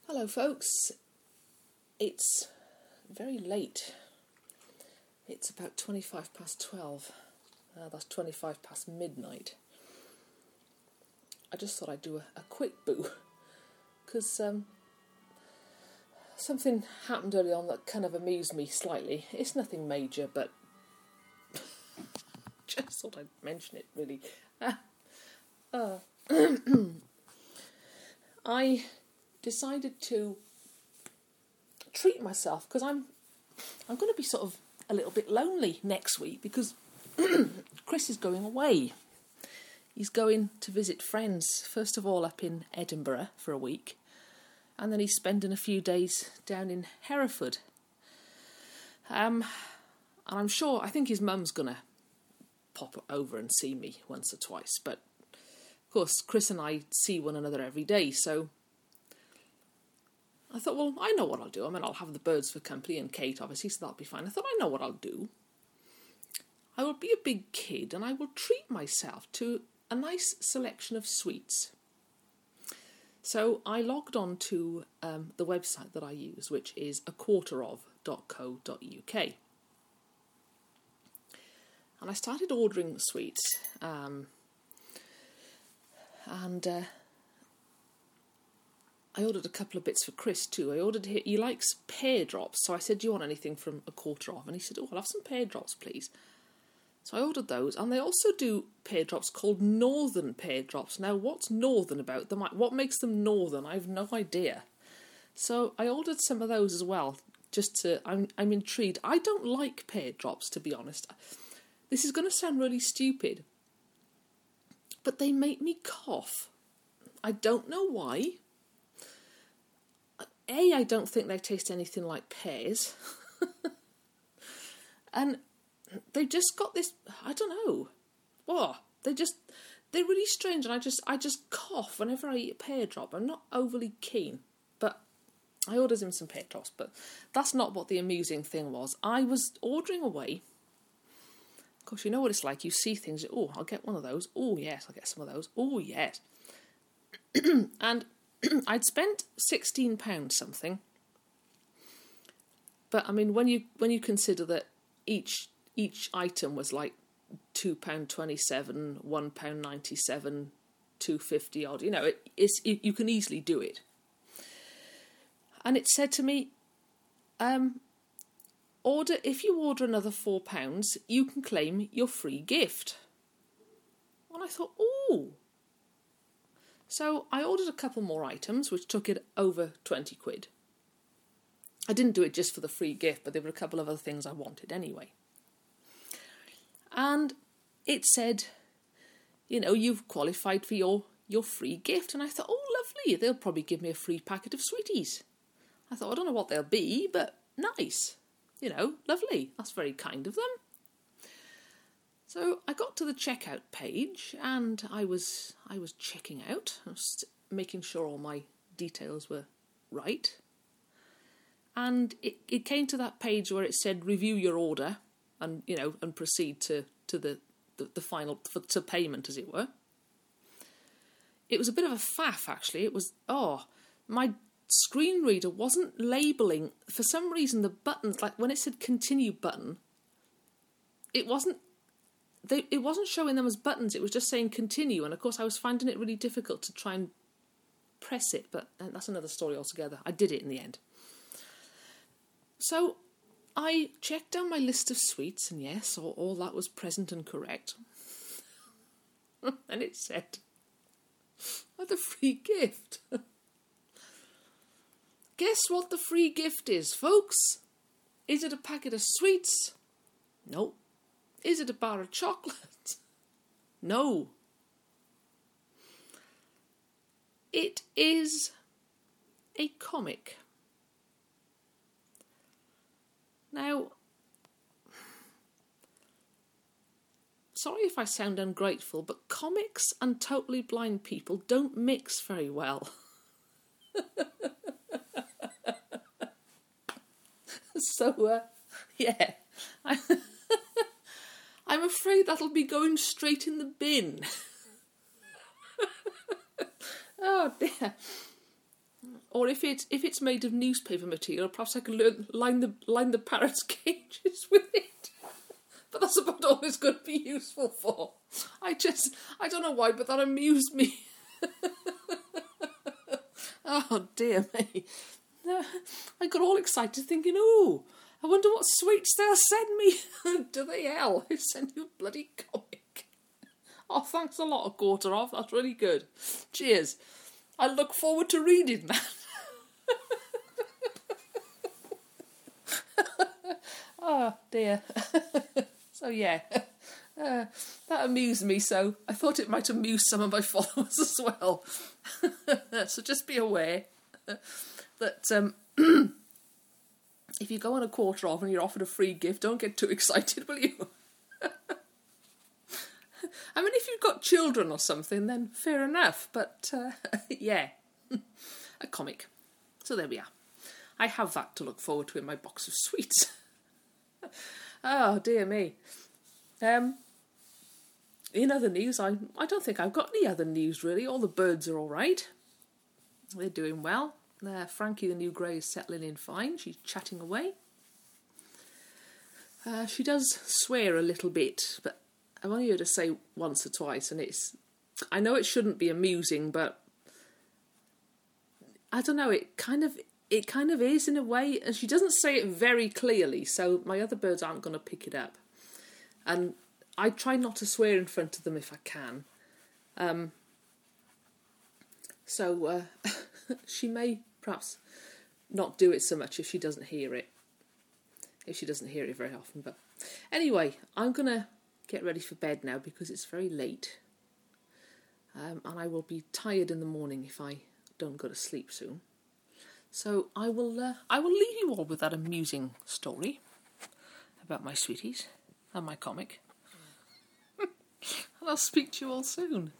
Hello folks, it's very late. It's about 25 past 12. That's 25 past midnight. I just thought I'd do a quick boo because something happened early on that kind of amused me slightly. It's nothing major, but just thought I'd mention it really. I decided to treat myself because I'm going to be sort of a little bit lonely next week because Chris is going away. He's going to visit friends, first of all up in Edinburgh for a week, and then he's spending a few days down in Hereford. And I'm sure, I think his mum's going to pop over and see me once or twice, but of course Chris and I see one another every day, so I thought, well, I know what I'll do. I mean, I'll have the birds for company and Kate, obviously, so that'll be fine. I thought, I know what I'll do. I will be a big kid and I will treat myself to a nice selection of sweets. So I logged on to the website that I use, which is aquarterof.co.uk. And I started ordering sweets. I ordered a couple of bits for Chris too. He likes pear drops, so I said, do you want anything from A Quarter Of? And he said, oh, I'll have some pear drops, please. So I ordered those, and they also do pear drops called Northern pear drops. Now, what's Northern about them? What makes them Northern? I have no idea. So I ordered some of those as well, I'm intrigued. I don't like pear drops, to be honest. This is going to sound really stupid, but they make me cough. I don't know why. I don't think they taste anything like pears. And they've just got this, I don't know. They're really strange, and I just cough whenever I eat a pear drop. I'm not overly keen, but I ordered him some pear drops, but that's not what the amusing thing was. I was ordering away. Of course, you know what it's like. You see things, oh, I'll get one of those. Oh, yes, I'll get some of those. Oh, yes. And I'd spent £16 something, but I mean, when you consider that each item was like £2.27, £1.97, £2.50 odd, you know, you can easily do it. And it said to me, if you order another £4, you can claim your free gift. And I thought, ooh. So I ordered a couple more items, which took it over 20 quid. I didn't do it just for the free gift, but there were a couple of other things I wanted anyway. And it said, you know, you've qualified for your free gift. And I thought, oh, lovely, they'll probably give me a free packet of sweeties. I thought, I don't know what they'll be, but nice. You know, lovely. That's very kind of them. So I got to the checkout page and I was checking out. I was making sure all my details were right. And it came to that page where it said review your order and, you know, and proceed to the final, to payment, as it were. It was a bit of a faff, actually. It was, my screen reader wasn't labelling, for some reason, the buttons, like when it said continue button, it wasn't showing them as buttons, it was just saying continue, and of course I was finding it really difficult to try and press it, but that's another story altogether. I did it in the end. So I checked down my list of sweets, and yes, all that was present and correct. And it said, the free gift. Guess what the free gift is, folks? Is it a packet of sweets? No. Is it a bar of chocolate? No. It is a comic. Now, sorry if I sound ungrateful, but comics and totally blind people don't mix very well. So, yeah. I'm afraid that'll be going straight in the bin. Oh dear. Or if it's made of newspaper material, perhaps I can line the parrot's cages with it. But that's about all it's going to be useful for. I don't know why, but that amused me. Oh, dear me. I got all excited thinking, oh, I wonder what sweets they'll send me. Do they hell? They send you a bloody comic. Oh, thanks a lot, a quarter off. That's really good. Cheers. I look forward to reading that. Oh, dear. So, yeah, that amused me, so I thought it might amuse some of my followers as well. So just be aware that if you go on a quarter off and you're offered a free gift, don't get too excited, will you? I mean, if you've got children or something, then fair enough. But, yeah, a comic. So there we are. I have that to look forward to in my box of sweets. Oh, dear me. In other news, I don't think I've got any other news, really. All the birds are all right. They're doing well. Frankie, the new grey, is settling in fine. She's chatting away. She does swear a little bit, but I've only heard her say once or twice, and I know it shouldn't be amusing, but I don't know, it kind of is in a way, and she doesn't say it very clearly, so my other birds aren't going to pick it up. And I try not to swear in front of them if I can. So she may perhaps not do it so much if she doesn't hear it. If she doesn't hear it very often. But anyway, I'm going to get ready for bed now because it's very late. And I will be tired in the morning if I don't go to sleep soon. So I will leave you all with that amusing story about my sweeties and my comic. And I'll speak to you all soon.